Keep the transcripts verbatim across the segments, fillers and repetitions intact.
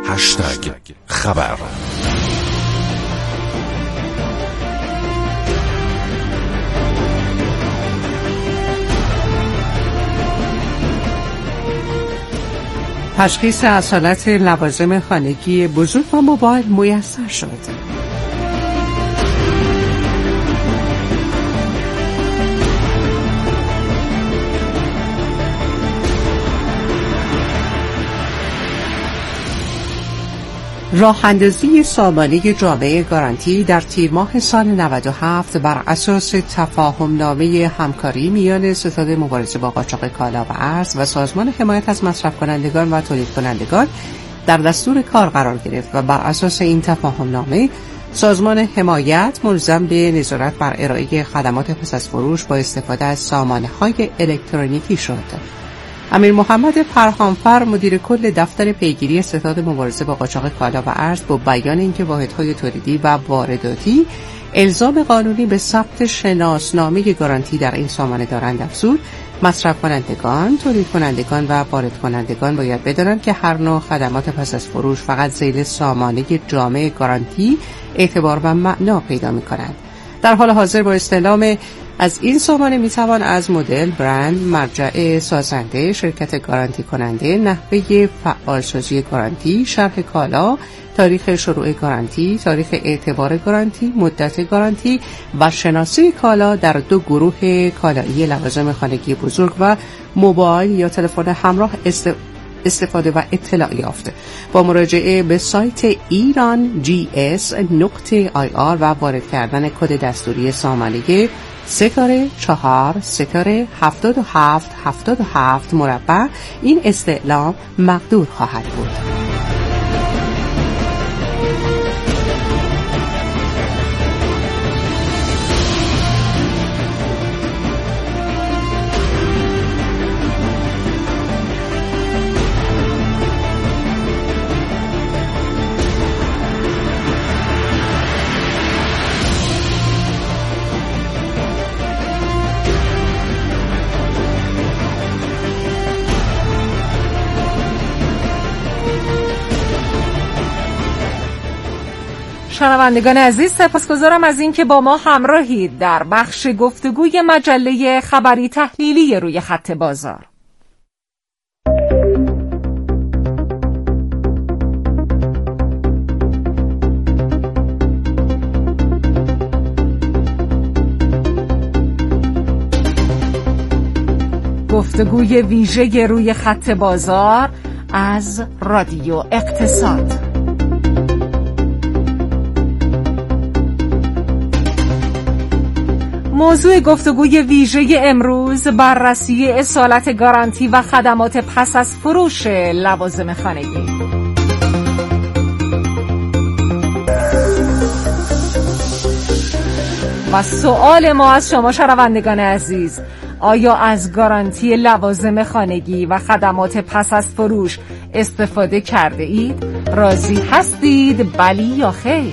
هشتگ خبر. تشخیص اصالت لوازم خانگی بزرگ و موبایل میسر شد. راه اندازی سامانه جامعه گارانتی در تیر ماه سال نود و هفت بر اساس تفاهم نامه همکاری میان ستاد مبارزه با قاچاق کالا و ارز و سازمان حمایت از مصرف کنندگان و تولید کنندگان در دستور کار قرار گرفت و بر اساس این تفاهم نامه سازمان حمایت ملزم به نظارت بر ارائه خدمات پس از فروش با استفاده از سامانه‌های الکترونیکی شد. امیر محمد پرهامفر مدیر کل دفتر پیگیری ستاد مبارزه با قاچاق کالا و ارز با بیان اینکه واحدهای تولیدی و وارداتی الزام قانونی به ثبت شناسنامه گارانتی در این سامانه دارند افزود مصرف کنندگان، تولید کنندگان و وارد کنندگان باید بدانند که هر نوع خدمات پس از فروش فقط ذیل سامانه جامع گارانتی اعتبار و معنا پیدا می‌کنند. در حال حاضر با استعلام از این سامانه میتوان از مدل، برند، مرجع سازنده، شرکت گارانتی کننده، نحوه فعالسازی گارانتی، شرح کالا، تاریخ شروع گارانتی، تاریخ اعتبار گارانتی، مدت گارانتی و شناسه کالا در دو گروه کالایی لوازم خانگی بزرگ و موبایل یا تلفن همراه است استفاده و اطلاع یافته. با مراجعه به سایت ایران جی اس نقطه آی آر و وارد کردن کد دستوری سامانه سه کاره چهار سه کاره هفتاد و هفت هفتاد و هفت مربع این استعلام مقدور خواهد بود. شنوندگان عزیز، سپاسگزارم از اینکه با ما همراهید در بخش گفتگوی مجله خبری تحلیلی روی خط بازار. گفتگوی ویژه روی خط بازار از رادیو اقتصاد. موضوع گفتگوی ویژه امروز بررسی اصالت گارانتی و خدمات پس از فروش لوازم خانگی. و سؤال ما از شما شنوندگان عزیز: آیا از گارانتی لوازم خانگی و خدمات پس از فروش استفاده کرده اید؟ راضی هستید؟ بلی یا خیر؟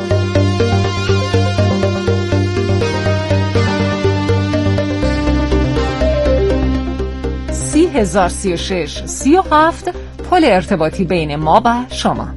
سی هزار سی و شش سی و هفت پل ارتباطی بین ما و شما.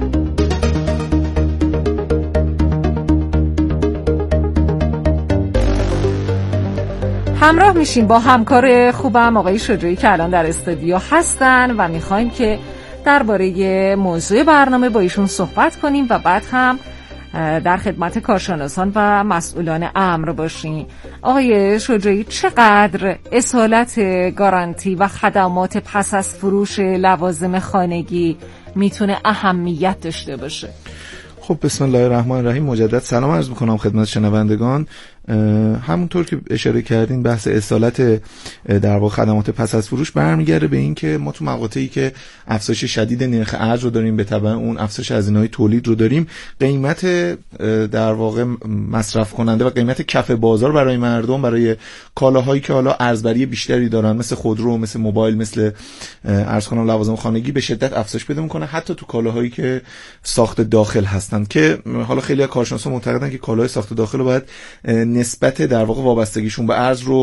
همراه میشیم با همکار خوبم آقای شجاعی که الان در استودیو هستن و میخوایم که درباره موضوع برنامه با ایشون صحبت کنیم و بعد هم در خدمت کارشناسان و مسئولان امر باشیم. آقای شجاعی، چقدر اصالت گارانتی و خدمات پس از فروش لوازم خانگی میتونه اهمیت داشته باشه؟ خب بسم الله الرحمن الرحیم. مجدد سلام عرض میکنم خدمت شنوندگان. همونطور که اشاره کردین بحث اصالت در واقع خدمات پس از فروش برمیگرده به این که ما تو مقاطعی که افزایش شدید نرخ ارز رو داریم، به تبع اون افزایش هزینه‌های تولید رو داریم، قیمت در واقع مصرف کننده و قیمت کف بازار برای مردم برای کالاهایی که حالا ارزبری بیشتری دارن مثل خودرو، مثل موبایل، مثل ارز کنم لوازم خانگی به شدت افزایش پیدا میکنه، حتی تو کالاهایی که ساخت داخل هستن که حالا خیلی از کارشناسا معتقدن که کالاهای ساخت داخل رو باید نسبت در واقع وابستگیشون به ارز رو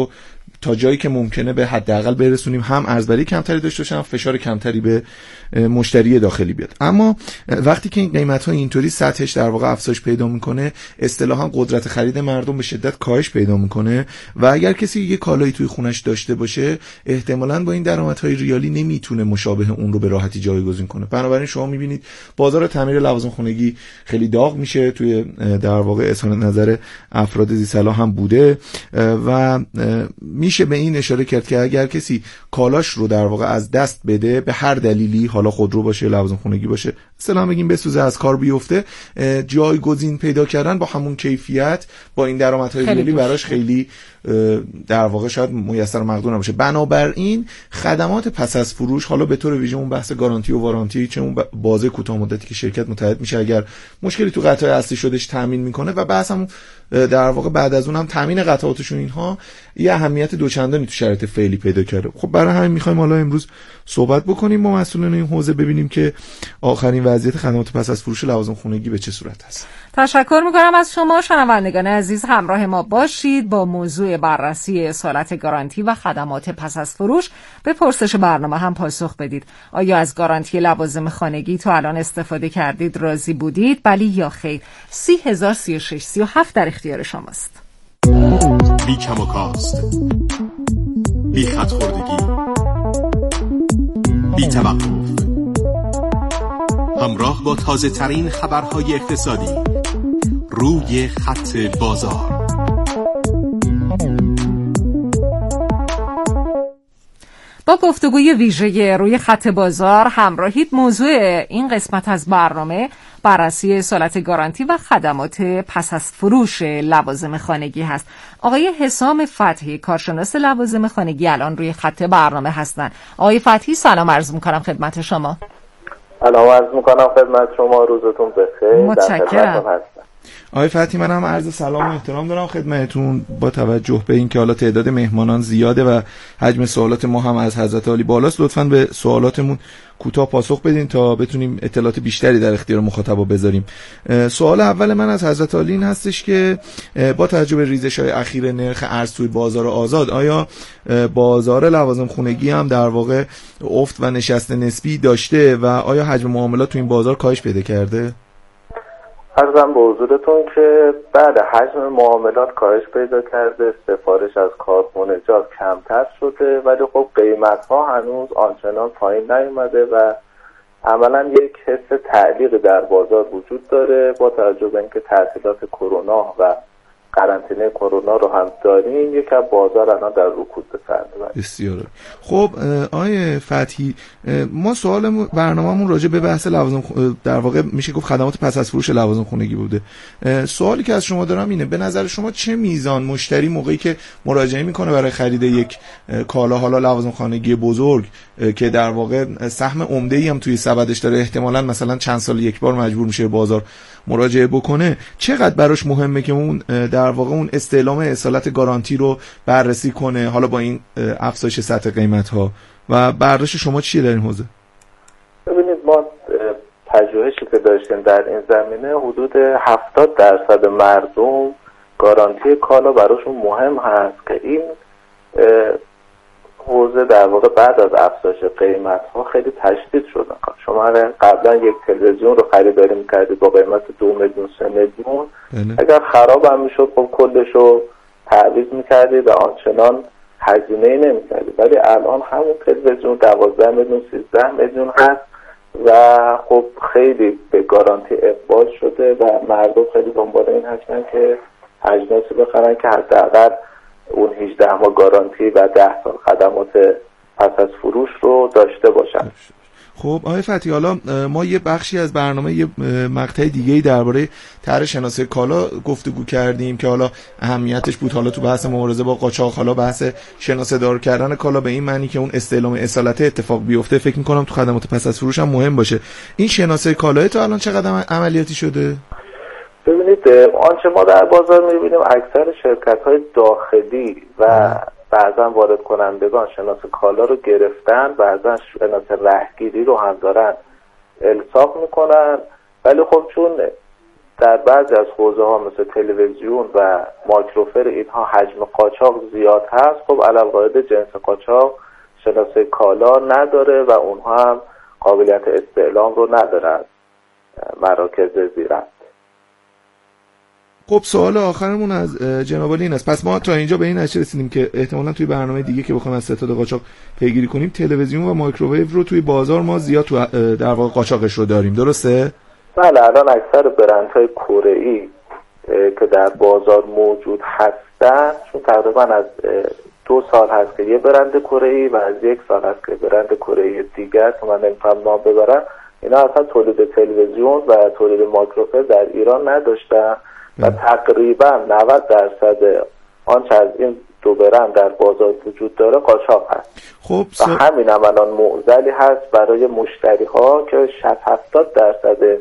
تا جایی که ممکنه به حداقل برسونیم، هم ارزبری کمتری داشته باشن، فشار کمتری به مشتری داخلی بیاد. اما وقتی که این قیمت‌ها اینطوری سطحش در واقع افزایش پیدا میکنه، اصطلاحاً قدرت خرید مردم به شدت کاهش پیدا میکنه و اگر کسی یه کالایی توی خونش داشته باشه، احتمالاً با این درآمدهای ریالی نمیتونه مشابه اون رو به راحتی جایگزین کنه. بنابراین شما میبینید بازار تعمیر لوازم خانگی خیلی داغ میشه، توی در واقع اظهار نظر افراد ذی‌صلاح هم بوده و میشه به این اشاره کرد که اگر کسی کالاش رو در واقع از دست بده به هر دلیلی، حالا خودرو باشه، لوازم خانگی باشه، مثلا بگیم بسوزه، از کار بیفته، جایگزین پیدا کردن با همون کیفیت با این درآمدهای ریالی براش خیلی در واقع شاید میسر و مقدور نباشه. بنابراین خدمات پس از فروش، حالا به طور ویژه اون بحث گارانتی و وارانتی، چه اون بازه کوتاه مدتی که شرکت متحد میشه اگر مشکلی تو قطعه اصلی شدش تامین میکنه و بحث هم در واقع بعد از اون هم تامین قطعاتشون، اینها یه اهمیت دوچندانی تو شرایط فعلی پیدا کرده. خب برای همین میخوایم حالا امروز صحبت بکنیم با مسئولین این حوزه، ببینیم که آخرین وضعیت خدمات پس از فروش لوازم خانگی به چه صورت هست. تشکر میکنم از شما شنوندگان عزیز، همراه ما باشید با موضوع بررسی اصالت گارانتی و خدمات پس از فروش. به پرسش برنامه هم پاسخ بدید. آیا از گارانتی لوازم خانگی تا الان استفاده کردید، راضی بودید، بلی یا خیر؟ سی هزار سی و شش سی و هفت در اختیار شماست. بی کم و کاست، بی خط خوردگی، بی توقف، همراه با تازه ترین خبرهای اقتصادی، روی خط بازار. با گفتگوی ویژه روی خط بازار همراهید. موضوع این قسمت از برنامه بررسی اصالت گارانتی و خدمات پس از فروش لوازم خانگی هست. آقای حسام فتحی، کارشناس لوازم خانگی، الان روی خط برنامه هستن. آقای فتحی سلام عرض میکنم خدمت شما. سلام عرض میکنم خدمت شما، روزتون بخیر. متشکرم. آقای فتحی، من هم عرض سلام و احترام دارم خدمتتون. با توجه به اینکه حالا تعداد مهمانان زیاده و حجم سوالات ما هم از حضرت عالی بالاست، لطفاً به سوالاتمون کوتاه پاسخ بدین تا بتونیم اطلاعات بیشتری در اختیار مخاطبا بذاریم. سوال اول من از حضرت عالی این هستش که با توجه به ریزش‌های اخیر نرخ ارز توی بازار آزاد، آیا بازار لوازم خانگی هم در واقع افت و نشست نسبی داشته و آیا حجم معاملات تو این بازار کاهش پیدا کرده؟ عرضم به حضورتون که بعد حجم معاملات کاهش پیدا کرده، سفارش از کارخانجات کمتر شده، ولی خب قیمت ها هنوز آنچنان پایین نیومده و عملا یک حس تعلیق در بازار وجود داره. با توجه به اینکه تعطیلات کرونا و قرنطینه کرونا رو هم داریم، یک از بازار الان در رکود به سر میبره. بسیار خب. آقای فتحی، ما سوال برنامه‌مون راجع به بحث لوازم در واقع میشه گفت خدمات پس از فروش لوازم خانگی بوده. سوالی که از شما دارم اینه، به نظر شما چه میزان مشتری موقعی که مراجعه میکنه برای خرید یک کالا، حالا لوازم خانگی بزرگ که در واقع سهم عمده‌ای هم توی سبدش داره، احتمالاً مثلا چند سال یک بار مجبور میشه بازار مراجعه بکنه، چقدر براش مهمه که اون در واقع اون استعلام اصالت گارانتی رو بررسی کنه، حالا با این افزایش سطح قیمت ها، و برداشت شما چیه در این حوزه؟ ببینید، ما پژوهشی که داشتیم در این زمینه، حدود هفتاد درصد مردم گارانتی کالا براشون مهم هست که این حوزه در واقع بعد از افزایش قیمت ها خیلی تشدید شده. شما قبلا یک تلویزیون رو خریداری میکردید با قیمت دو میلیون سه میلیون، اگر خراب هم میشد خب کلش رو تعویض میکردید و آنچنان هزینه ای نمیکردید، ولی الان همون تلویزیون دوازده میلیون سیزده میلیون هست و خب خیلی به گارانتی اقبال شده و مردم خیلی دنبال این هستن که اجناسی بخرن که حداقل اون هجده ماه گارانتی و ده سال خدمات پس از فروش رو داشته باشن. خب آقای فتحی، حالا ما یه بخشی از برنامه یه مقطع دیگه‌ای درباره طرح شناسه کالا گفتگو کردیم که حالا اهمیتش بود، حالا تو بحث مبارزه با قاچاق، حالا بحث شناسه دار کردن کالا به این معنی که اون استعلام اصالت اتفاق بیفته، فکر می‌کنم تو خدمات پس از فروش هم مهم باشه. این شناسه کالا تا الان چقدر عملیاتی شده؟ ببینید، آنچه ما در بازار می‌بینیم اکثر شرکت‌های داخلی و بعضا وارد کنندگان شناس کالا رو گرفتن، بعضا شناس رهگیری رو هم دارن الساق میکنن، ولی خب چون در بعضی از حوزه ها مثل تلویزیون و مایکروفر اینها حجم قاچاق زیاد هست، خب علالقاعده جنس قاچاق شناسه کالا نداره و اونها هم قابلیت استعلام رو ندارن مراکز زیرت. خب سوال آخرمون از جناب عالی این است. پس ما تا اینجا به این نتیجه رسیدیم که احتمالاً توی برنامه دیگه که بخوایم از ستاد قاچاق پیگیری کنیم، تلویزیون و مایکروویو رو توی بازار ما زیاد تو در واقع قاچاقش رو داریم، درسته؟ بله، الان اکثر برندهای کره‌ای که در بازار موجود هستن، چون تقریبا از دو سال هست که یه برند کره‌ای و از یک سال هست که برند کره‌ای دیگر که من نمی‌فهم نام ببرم، اینا اصلا تولید تلویزیون و تولید مایکروفر در ایران نداشتن و تقریبا نود درصد آنچه از این دو برند در بازار وجود داره قاچاق هست. خب و همین هم الان معضلی هست برای مشتری ها که شصت هفتاد درصد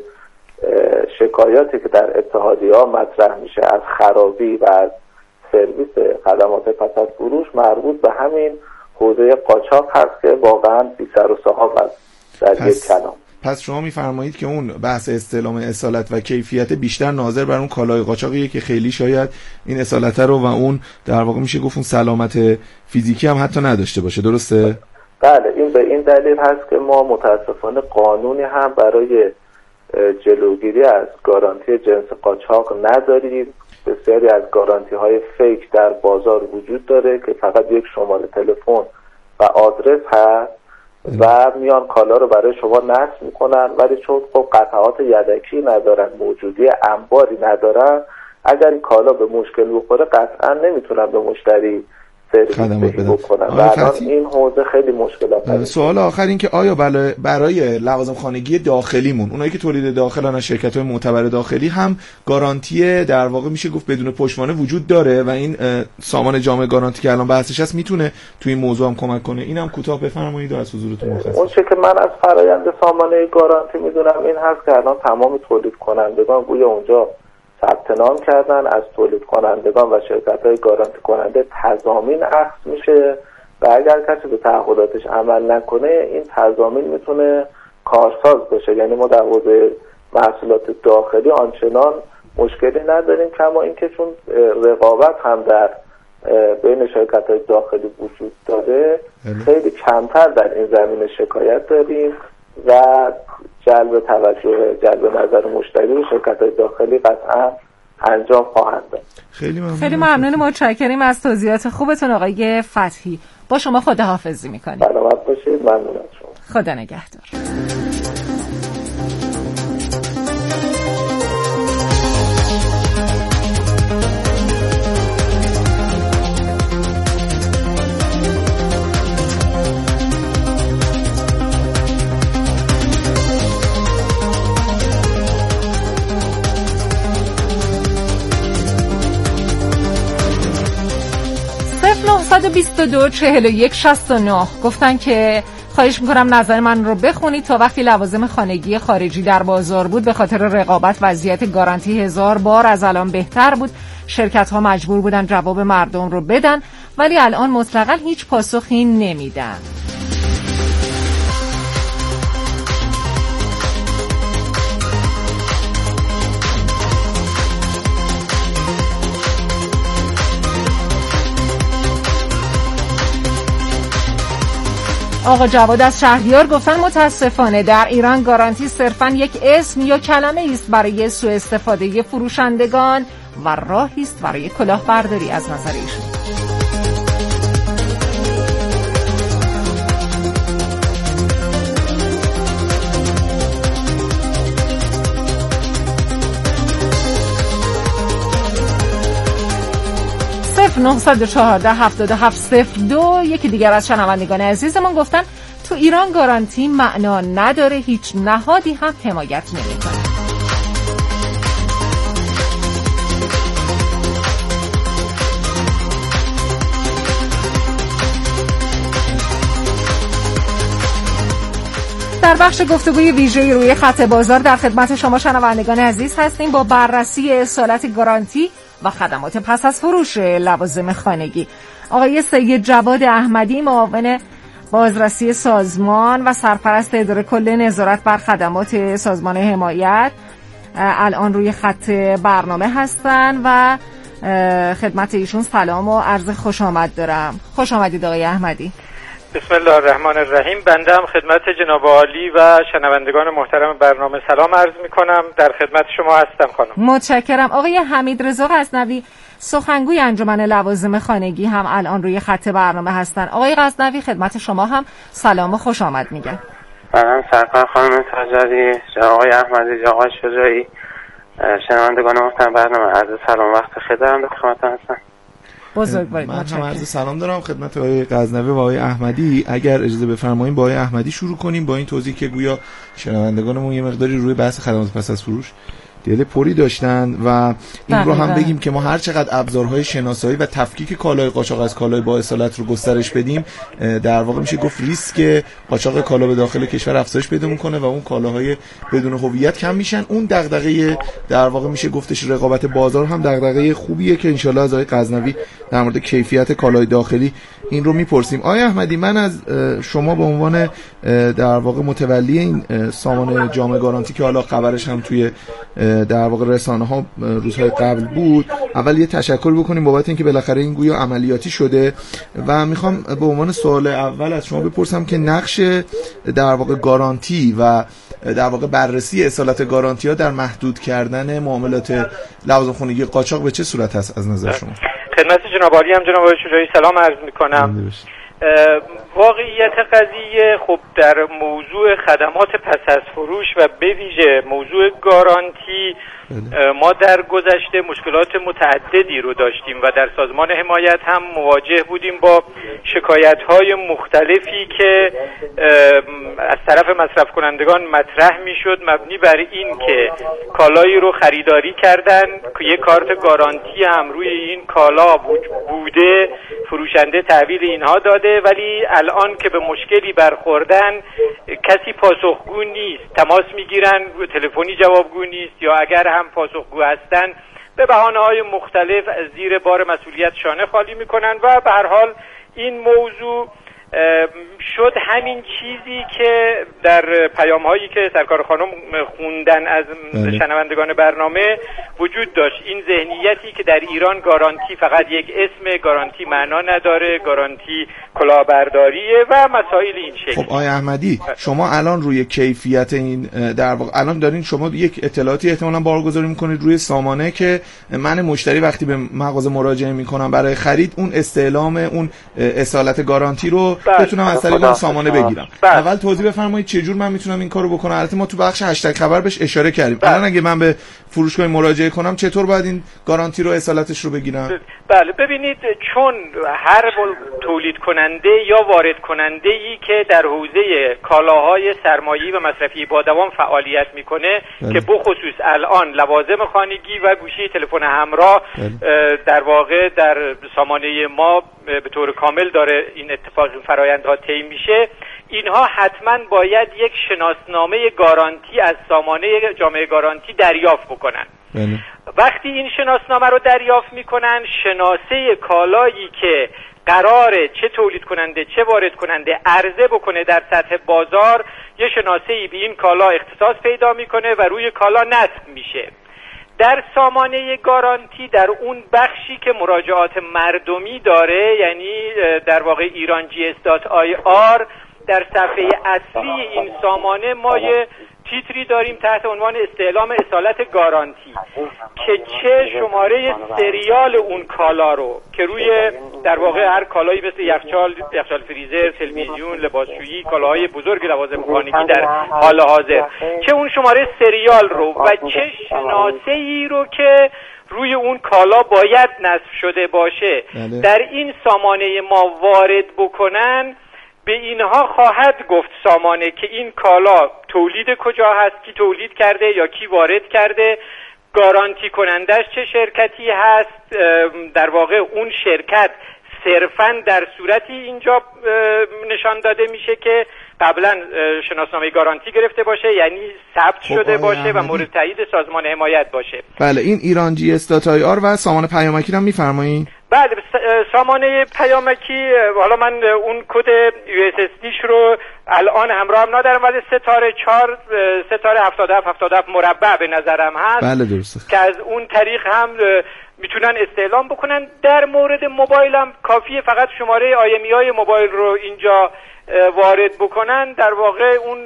شکایاتی که در اتحادیه ها مطرح میشه از خرابی و از سرویس خدمات پس از فروش مربوط به همین حوزه قاچاق هست که واقعا بی سر و ساحاب است در یک کلام. پس شما میفرمایید که اون بحث استعلام اصالت و کیفیت بیشتر ناظر بر اون کالای قاچاقیه که خیلی شاید این اصالت رو و اون در واقع میشه گفت اون سلامت فیزیکی هم حتی نداشته باشه، درسته؟ بله، این به این دلیل هست که ما متاسفانه قانونی هم برای جلوگیری از گارانتی جنس قاچاق نداریم. بسیاری از گارانتی های فیک در بازار وجود داره که فقط یک شماره تلفن و آدرس هست و میان کالا رو برای شما نصب میکنن، ولی چون خب قطعات یدکی ندارن، موجودی انباری ندارن، اگر این کالا به مشکل بخوره قطعا نمیتونن به مشتری سرویس بکنن و الان این حوزه خیلی مشکلات. سوال آخر این که آیا برای لوازم خانگی داخلیمون، اونایی که تولید داخلن از شرکت‌های معتبر داخلی، هم گارانتی در واقع میشه گفت بدون پشتوانه وجود داره و این سامان جامع گارانتی که الان بحثش هست میتونه توی این موضوع هم کمک کنه؟ اینم کوتاه بفرمایید از حضورتون مختصر. اون چه که من از فرآیند سامانه گارانتی میدونم این هست که الان تمام تولید کنندگان گویا اونجا ثبت نام کردن، از تولید کنندگان و شرکت‌های گارانتی کننده تضامین اخذ میشه و اگر کسی به تعهداتش عمل نکنه این تضامین میتونه کارساز بشه. یعنی ما در حوزه محصولات داخلی آنچنان مشکلی نداریم، کما اینکه چون رقابت هم در بین شرکت‌های داخلی وجود داره خیلی کمتر در این زمینه شکایت داریم و جلب توجه جلب نظر مشتری و شرکت‌های داخلی قطعا انجام خواهند داد. خیلی ممنون. خیلی ممنون، متشکریم از توضیحات خوبتون آقای فتحی. با شما خداحافظی می‌کنیم. سلامت باشید. ممنون از شما. خدا نگهدار. نه دو دو چهل و یک شصت و نه گفتن که خواهش میکنم نظر من رو بخونید. تا وقتی لوازم خانگی خارجی در بازار بود به خاطر رقابت وضعیت گارانتی هزار بار از الان بهتر بود. شرکت ها مجبور بودن جواب مردم رو بدن ولی الان مطلقاً هیچ پاسخی نمیدن. آقا جواد از شهریار گفتن متاسفانه در ایران گارانتی صرفاً یک اسم یا کلمه است برای سوء استفاده فروشندگان و راهی است برای کلاهبرداری از نظر ایشون. نه چهار هفت هفت صفر دو یکی دیگر از شنوندگان عزیزمون گفتن تو ایران گارانتی معنا نداره، هیچ نهادی هم حمایت نمی‌کنه. در بخش گفتگوی ویژه روی خط بازار در خدمت شما شنوندگان عزیز هستیم با بررسی اصالت گارانتی و خدمات پس از فروش لوازم خانگی. آقای سید جواد احمدی، معاون بازرسی سازمان و سرپرست اداره کل نظارت بر خدمات سازمان حمایت، الان روی خط برنامه هستن و خدمت ایشون سلام و عرض خوش آمد دارم. خوش آمدید آقای احمدی. بسم الله الرحمن الرحیم. بنده هم خدمت جناب عالی و شنوندگان محترم برنامه سلام عرض میکنم. در خدمت شما هستم خانم. متشکرم. آقای حمیدرضا غزنوی سخنگوی انجمن لوازم خانگی هم الان روی خط برنامه هستن. آقای غزنوی خدمت شما هم سلام و خوش آمد میگم. من سرکار خانم تاجری، آقای احمدی، آقای شجاعی، شنوندگان محترم برنامه عرض سلام وقت خیر دارم به خدمتتون هستم. بزرگوارید. من هم عرض سلام دارم خدمت آقای غزنوی و آقای احمدی. اگر اجازه بفرمایید با آقای احمدی شروع کنیم با این توضیح که گویا شنوندگانمون یه مقداری روی بحث خدمات پس از فروش دل پوری داشتن و این رو هم بگیم که ما هر چقدر ابزارهای شناسایی و تفکیک کالای قاچاق از کالای با اصالت رو گسترش بدیم، در واقع میشه گفت ریسک قاچاق کالا به داخل کشور افزایش پیدا میکنه و اون کالاهای بدون هویت کم میشن. اون دغدغه در واقع میشه گفتش رقابت بازار هم دغدغه خوبیه که انشالله از آقای غزنوی در مورد کیفیت کالای داخلی این رو میپرسیم. آقای احمدی، من از شما به عنوان در واقع متولی این سامان جامعه گارانتی که حالا خبرش هم توی در واقع رسانه ها روزهای قبل بود، اول یه تشکر بکنیم بابت اینکه بالاخره این گویا عملیاتی شده و میخوام به عنوان سوال اول از شما بپرسم که نقش در واقع گارانتی و در واقع بررسی اصالت گارانتی ها در محدود کردن معاملات لوازم خانگی قاچاق به چه صورت هست از نظر شما؟ خدمت جناب عالی هم جناب آقای شجاعی سلام عرض میکنم. واقعیت قضیه خب در موضوع خدمات پس از فروش و به ویژه موضوع گارانتی ما در گذشته مشکلات متعددی رو داشتیم و در سازمان حمایت هم مواجه بودیم با شکایت‌های مختلفی که از طرف مصرف کنندگان مطرح می‌شد مبنی بر این که کالایی رو خریداری کردن که یک کارت گارانتی هم روی این کالا بوده، فروشنده تحویل اینها داده، ولی الان که به مشکلی برخوردن کسی پاسخگو نیست، تماس میگیرن تلفنی جوابگو نیست یا اگر هم پاسخگو هستن به بهانه‌های مختلف از زیر بار مسئولیت شانه خالی میکنن و به هر حال این موضوع شد همین چیزی که در پیام‌هایی که سرکار خانم خوندن از شنوندگان برنامه وجود داشت، این ذهنیتی که در ایران گارانتی فقط یک اسم، گارانتی معنا نداره، گارانتی کلاهبرداریه و مسائل این شکل. خب آقای احمدی، شما الان روی کیفیت این در واقع الان دارین شما یک اطلاعاتی احتمالاً بارگذاری میکنید روی سامانه که من مشتری وقتی به مغازه مراجعه میکنم برای خرید اون استعلام اون اصالت گارانتی رو بتونم از طریق اون سامانه بگیرم. بس. اول توضیح بفرمایید چه جور من میتونم این کارو بکنم؟ البته ما تو بخش هشتگ خبر بهش اشاره کردیم. الان اگه من به فروشگاه مراجعه کنم چطور باید این گارانتی رو اصالتش رو بگیرم؟ بله ببینید، چون هر تولید کننده یا وارد کننده ای که در حوزه کالاهای سرمایه‌ای و مصرفی با دوام فعالیت میکنه بله. که بخصوص الان لوازم خانگی و گوشی تلفن همراه بله. در واقع در سامانه ما به طور کامل داره این اتفاق فرآیندها طی میشه، اینها حتما باید یک شناسنامه گارانتی از سامانه جامعه گارانتی دریافت بکنن. بله. وقتی این شناسنامه رو دریافت میکنن، شناسه کالایی که قراره چه تولید کننده چه وارد کننده عرضه بکنه در سطح بازار، یه شناسه‌ای به این کالا اختصاص پیدا میکنه و روی کالا نصب میشه. در سامانه گارانتی در اون بخشی که مراجعات مردمی داره، یعنی در واقع ایران جی اس دات آی آر، در صفحه اصلی این سامانه ما یه تیتری داریم تحت عنوان استعلام اصالت گارانتی که چه شماره سریال اون کالا رو که روی در واقع هر کالایی مثل یخچال، یخچال فریزر، تلویزیون، لباسشویی، کالاهای بزرگ لوازم خانگی در حال حاضر، چه اون شماره سریال رو و چه شناسه‌ای رو که روی اون کالا باید نصب شده باشه بله. در این سامانه ما وارد بکنن، به اینها خواهد گفت سامانه که این کالا تولید کجا هست، کی تولید کرده یا کی وارد کرده، گارانتی کنندش چه شرکتی هست، در واقع اون شرکت صرفاً در صورتی اینجا نشان داده میشه که قبلا شناسنامه گارانتی گرفته باشه، یعنی ثبت شده باشه و مورد تایید سازمان حمایت باشه. بله، این ایران جی اس دات آی آر و سامان پیامکی رو میفرمایید؟ بله سامانه پیامکی، حالا من اون کد یو اس اس دیش رو الان همراه هم ندارم ولی ستاره چهار ستاره هفتاد و هفت هفتاد و هفت مربع به نظرم هست. بله درسته که از اون طریق هم میتونن استعلام بکنن. در مورد موبایلم کافیه فقط شماره آی ام ای های موبایل رو اینجا وارد بکنن، در واقع اون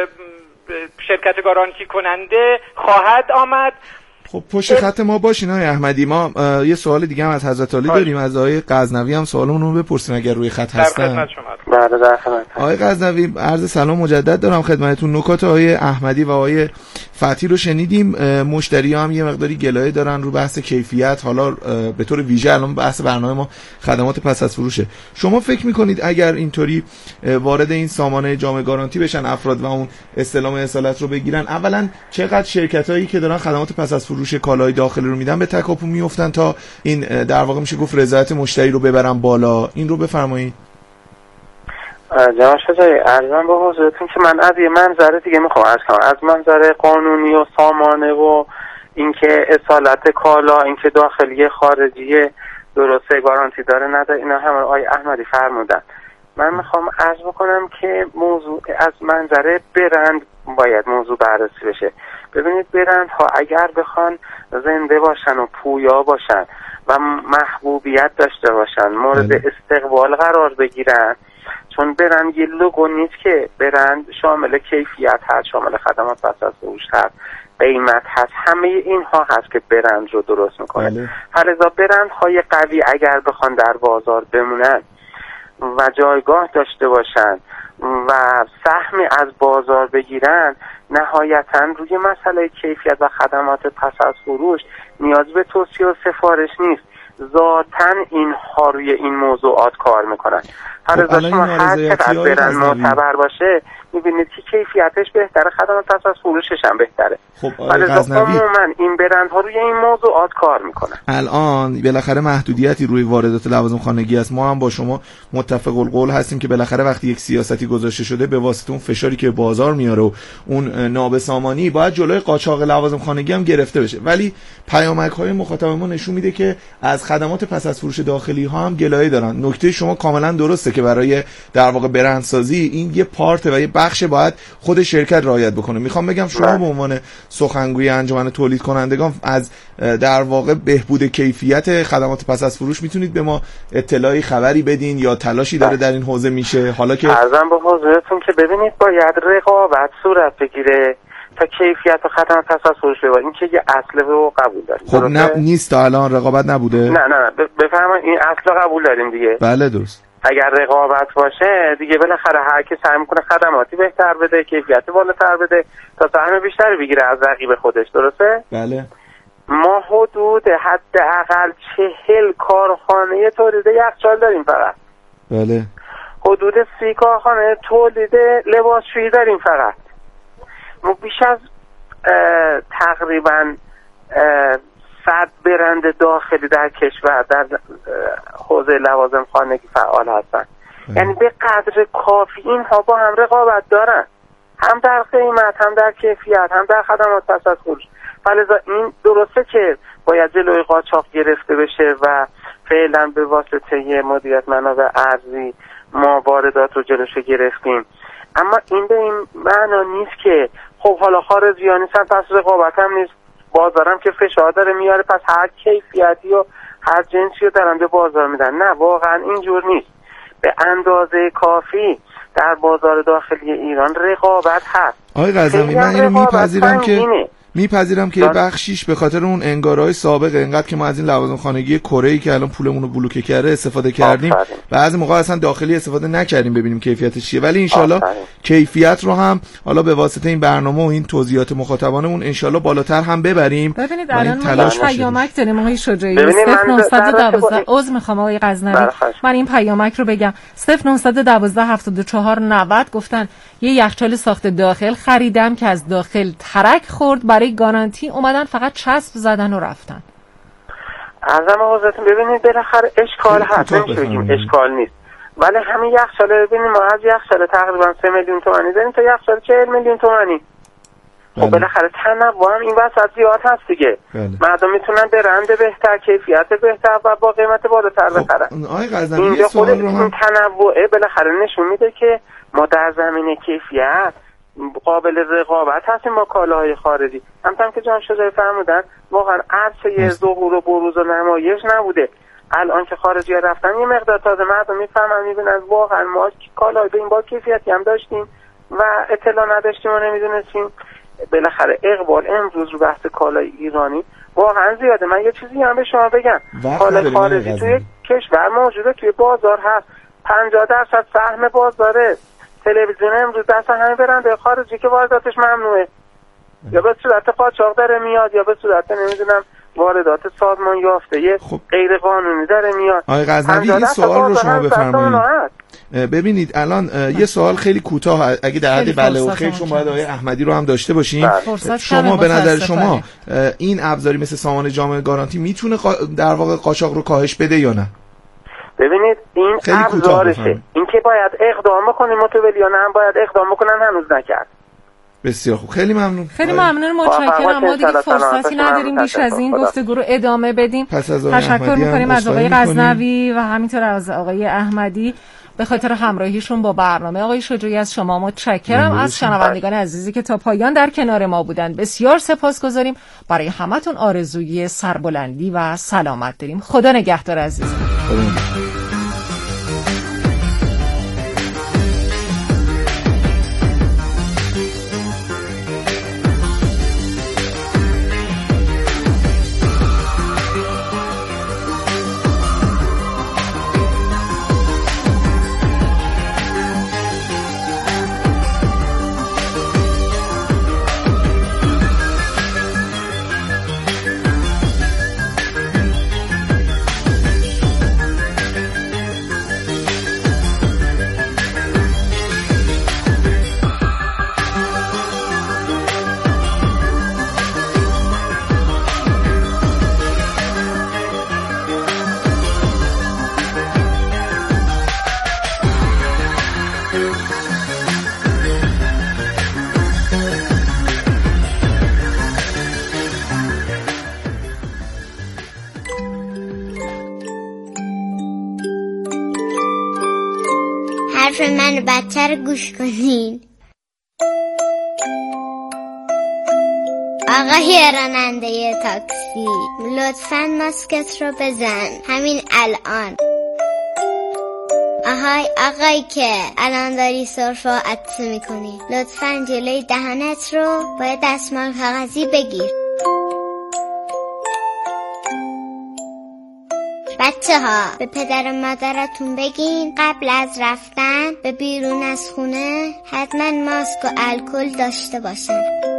شرکت گارانتی کننده خواهد آمد. خب پشت خط ما باشین آقای احمدی. ما یه سوال دیگه هم از حضرت علی داریم، از آقای غزنوی هم سوالمون رو بپرسیم اگر روی خط هستن. در خدمت شما. بله در خدمت. آقای غزنوی عرض سلام مجدد دارم خدمتتون. نکات آقای احمدی و آقای فتی رو شنیدیم. مشتری هم یه مقداری گلایه دارن رو بحث کیفیت، حالا به طور ویژه الان بحث برنامه ما خدمات پس از فروشه. شما فکر میکنید اگر اینطوری وارد این سامانه جامع گارانتی بشن افراد و اون استلام اصالت رو بگیرن، اولا چقدر شرکتایی که دارن خدمات پس از فروش کالای داخلی رو میدن به تکاپو میافتن تا این در واقع میشه گفت رضایت مشتری رو ببرن بالا؟ این رو بفرمایید. جناب شجاعی ارزم به حضورتون که من از یه منظر دیگه میخوام عرض کنم، از منظر قانونی و سامانه و اینکه اصالت کالا، اینکه داخلی خارجی درسته گارانتی داره نداره، اینا همه آقای احمدی فرمودن. من میخوام عرض بکنم که موضوع از منظر برند باید موضوع بررسی بشه. ببینید برند ها اگر بخوان زنده باشن و پویا باشن و محبوبیت داشته باشن، مورد استقبال قرار بگیرن، چون برند یه لوگو نیست که، برند شامل کیفیت هست، شامل خدمات پس از فروش هست، قیمت هست، همه اینها هست که برند رو درست میکنه. هر ازا برند های قوی اگر بخوان در بازار بمونن و جایگاه داشته باشن و سهمی از بازار بگیرن، نهایتاً روی مسئله کیفیت و خدمات پس از فروش نیاز به توصیه و سفارش نیست، ذاتاً اینها روی این موضوعات کار میکنن. هر از شما هر چقدر برند معتبر باشه میبینید که کیفیتش بهتره، خدمات پس از فروشش هم بهتره. خب آقای غزنوی عموما این برندها روی این موضوعات کار میکنن. الان بالاخره محدودیتی روی واردات لوازم خانگی است. ما هم با شما متفق القول هستیم که بالاخره وقتی یک سیاستی گذاشته شده به واسطه اون فشاری که بازار میاره و اون نابسامانی باید جلوی قاچاق لوازم خانگی هم گرفته بشه، ولی پیامک های مخاطب ما نشون میده که از خدمات پس از فروش داخلی ها هم گلایه دارن. نکته شما کاملا درسته که برای در واقع برندسازی این یه پارت و یه بخش باید خود شرکت رعایت بکنه. میخوام بگم شما به عنوان سخنگوی انجمن تولید کنندگان از در واقع بهبود کیفیت خدمات پس از فروش میتونید به ما اطلاعی خبری بدین یا تلاشی داره در این حوزه میشه؟ حالا که عرضم به حضورتون که ببینید باید رقابت صورت بگیره تا کیفیت و خدمات پس از فروش ببرین، این که یه اصل رو قبول داریم. خب نه نیست تا الان رقابت نبوده؟ نه نه نه بفرمایید این اصل قبول داریم دیگه. بله درست. اگر رقابت باشه دیگه بالاخره هر کی سعی میکنه خدماتی بهتر بده، کیفیت بالاتر بده تا سهم بیشتری بگیره از رقیب خودش، درسته؟ بله. ما حدود حداقل چهل کارخانه تولید یخچال داریم فقط. بله. حدود سی کارخانه تولید لباسشویی داریم فقط. ما بیش از تقریبا صد برند داخلی در کشور در حوزه لوازم خانگی فعال هستن. یعنی به قدر کافی اینها با هم رقابت دارن، هم در قیمت، هم در کیفیت، هم در خدمات پس از فروش. فلذا این درسته که باید جلوی قاچاق گرفته بشه و فعلا به واسطه مدیریت منابع ارزی ما واردات رو جلوشو گرفتیم، اما این به این معنا نیست که خب حالا خارجی‌ها نیستن پس رقابت هم نیست، بازارم که فشار داره میاره پس هر کیفیتی و هر جنسی رو دارن به بازار میدن. نه واقعا اینجور نیست. به اندازه کافی در بازار داخلی ایران رقابت هست. آقای غزنوی من اینو میپذیرم که میپذیرم که بخشیش به خاطر اون انگارهای سابقه، اینقدر که ما از این لوازم خانگی کره‌ای که الان پولمون رو بلوکه کرده استفاده کردیم، بعضی موقع اصلا داخلی استفاده نکردیم ببینیم کیفیتش چیه. ولی انشالله کیفیت رو هم حالا به واسطه این برنامه و این توضیحات مخاطبانمون انشالله بالاتر هم ببریم. ببینید الان ما پیامک داریم آقای شجاعی صفر نهصد و دوازده عذر میخوام آقای غزنوی من این پیامک رو بگم صفر نهصد و دوازده هفتاد و چهار نود گفتن یه یخچال ساخت داخل خریدم که از داخل ترک خورد، برای گارانتی اومدن فقط چسب زدن و رفتن. عرضم حضرتون ببینید بالاخره اشکال هست، نمیشه بگیم اشکال نیست، ولی همین یخچال ببینید ما از یخچال تقریبا سه میلیون تومانی داریم تا یخچال چهل میلیون تومانی. خب بالاخره تنوع هم این وسط زیاد هست دیگه. بله. مردم میتونن برند بهتر، کیفیت بهتر و با قیمت بالاتر بخرن. آقای غزنوی یه سوال رو هم تنوع بالاخره نشون میده که ما در زمینه کیفیت قابل رقابت هستیم با کالاهای خارجی. همونطور که جان شجاعی فرمودن واقعا عرصه ظهور و بروز و نمایش نبوده. الان که خارجی ها رفتن یه مقدار تازه مردم میفهمن، میبینن واقعا ما کالاهای به این با کیفیتی هم داشتیم و اطلاع نداشتیم و نمیدونستیم. بالاخره اقبال امروز رو بحث کالای ایرانی واقعا زیاده. من یه چیزی هم به شما بگم، کالای خارجی توی کشور موجوده، توی بازار هست، پنجاه درصد سهم بازاره. تلویزیون امروز دست همه برنده خارجی که وارداتش ممنوعه، یا به صورت قاچاق داره میاد یا به صورت نمیدونم واردات سازمان یافته خب. غیر قانونی داره میاد. آقای غزنوی این سوال رو شما بفرمایید. ببینید الان یه سوال خیلی کوتاه اگه در حد بله و خیر، چون باید آقای احمدی رو هم داشته باشیم. شما به نظر شما این ابزاری مثل سامان جامعه گارانتی میتونه در واقع قاچاق رو کاهش بده یا نه؟ ببینید این ابزارشه، این که باید اقدام بکنیم متولیان هم باید اقدام بکنن، هنوز نکرد. بسیار خوب، خیلی ممنون. خیلی ممنون، متشکرم. ما دیگه فرصتی نداریم بیش از این گفتگو رو ادامه بدیم. تشکر می‌کنیم از آقای غزنوی و همینطور از آقای احمدی به خاطر همراهیشون با برنامه. آقای شجاعی از شما متشکرم. از شنوندگان عزیزی که تا پایان در کنار ما بودن بسیار سپاسگزاریم. برای همتون آرزوی سربلندی و سلامت داریم. خدا نگهدار عزیزان. حرف من بدتر گوش کنین. آقای راننده تاکسی، لطفاً ماسکت رو بزن همین الان. آهای آقایی که الان داری سرفه و عطسه میکنی، لطفاً جلوی دهنت رو با دستمال کاغذی بگیر. بچه ها به پدر مادرتون بگین قبل از رفتن به بیرون از خونه حتما ماسک و الکل داشته باشن.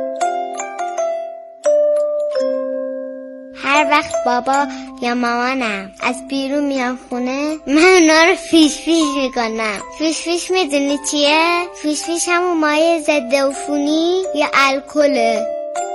هر وقت بابا یا مامانم از بیرون میان خونه من اونا رو فیش فیش میکنم. فیش فیش میدونی چیه؟ فیش فیش همون مایع ضد عفونی یا الکله.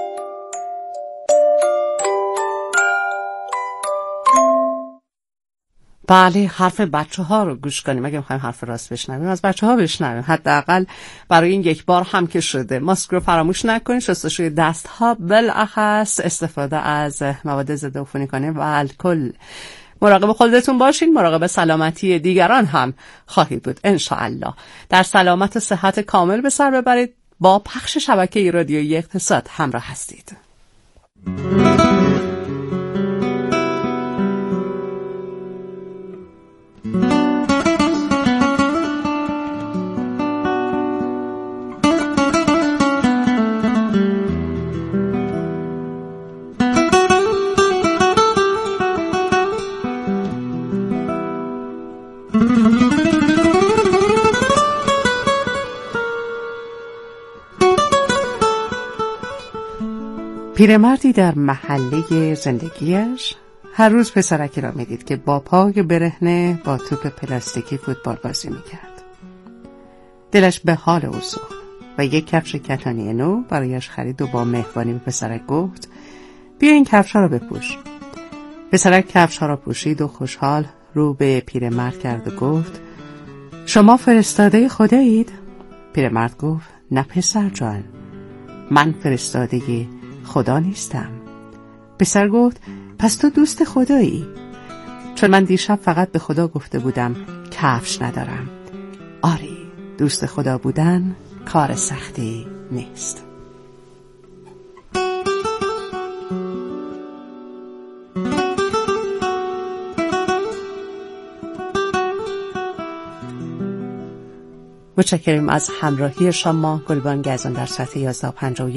بله، حرف بچه ها رو گوش کنیم. اگه میخوایم حرف راست بشنویم از بچه ها بشنویم. حداقل برای این یک بار هم که شده ماسک رو فراموش نکنید. شستشوی دست ها، بالاخص استفاده از مواد ضد عفونی کننده و الکل. مراقب خودتون باشین، مراقب سلامتی دیگران هم خواهید بود ان شاء الله. در سلامت و صحت کامل به سر ببرید. با پخش شبکه رادیویی اقتصاد همراه هستید. پیرمردی در محله زندگیش هر روز پسرکی را میدید که با پای برهنه با توپ پلاستیکی فوتبال بازی میکرد. دلش به حال او سوخت و یک کفش کتانی نو برایش خرید و با مهربانی به پسرک گفت بیا این کفش‌ها را بپوش. پسرک کفش‌ها را پوشید و خوشحال رو به پیرمرد کرد و گفت شما فرستاده خدایید؟ پیرمرد گفت نه پسر جان، من فرستاده خدا نیستم. پسر گفت پس تو دوست خدایی؟ چون من دیشب فقط به خدا گفته بودم کفش ندارم. آری، دوست خدا بودن کار سختی نیست. متشکریم از همراهی شما. گلبان گزان در ساعت یازده و پنجاه و